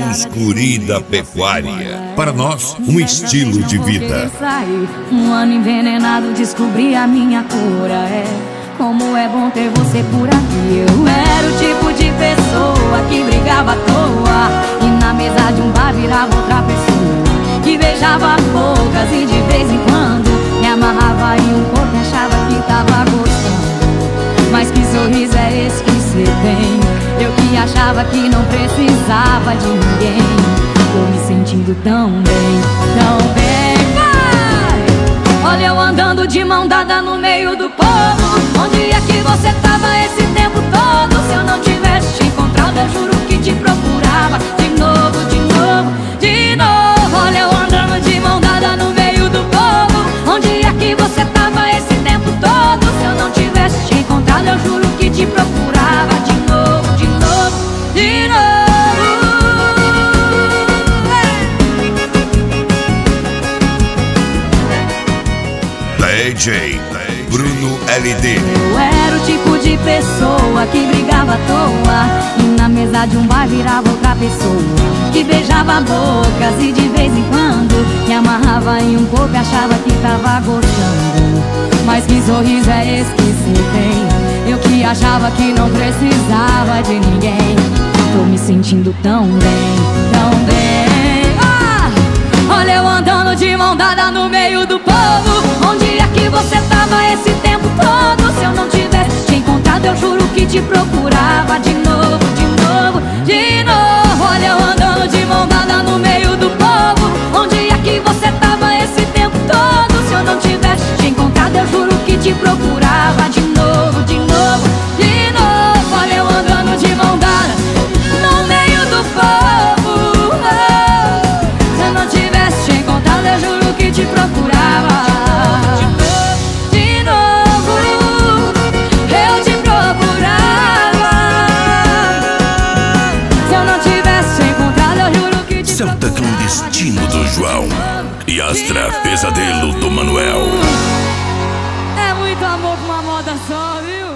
Campos Curi da Pecuária. Para nós, um estilo de vida. Um ano envenenado, descobri a minha cura. Como é bom ter você por aqui. Eu era o tipo de pessoa que brigava à toa e na mesa de um bar virava outra pessoa, que beijava bocas e de vez em quando me amarrava em um corpo e achava que tava gostando. Mas que sorriso é esse que cê tem? Eu que achava que não precisava de ninguém. Tô me sentindo tão bem, tão bem. Vai! Olha eu andando de mão dada no meio do povo. Onde é que você tava esse tempo todo? Se eu não tivesse te encontrado, eu juro que te procurava de novo, de novo, de novo. Olha eu andando de mão dada no meio do povo. Onde é que você tava esse tempo todo? Se eu não tivesse te encontrado, eu juro que te procurava de novo, de novo, de novo. DJ Bruno LD. Eu era o tipo de pessoa que brigava à toa e na mesa de um bar virava outra pessoa, que beijava bocas e de vez em quando me amarrava em um corpo e achava que tava gostando. Mas que sorriso é esse que cê tem? Eu que achava que não precisava de ninguém. Tô me sentindo tão bem, tão bem. Olha eu andando de mão dada no meio do povo. Onde é que você tava esse tempo todo? Se eu não tivesse te encontrado, eu juro que te procurava de novo, de novo, de novo. Olha eu andando de mão dada no meio do povo. Onde é que você tava esse tempo todo? Se eu não tivesse te encontrado, eu juro que te procurava de novo, de novo, de novo. Olha eu andando de mão dada no meio do povo. Se eu não tivesse te encontrado, eu juro que te procurava de novo, eu te procurava. Se eu não tivesse te encontrado, eu juro que te Santa Clandestino do João e Astra Pesadelo do Manuel. É muito amor pra uma moda só, viu?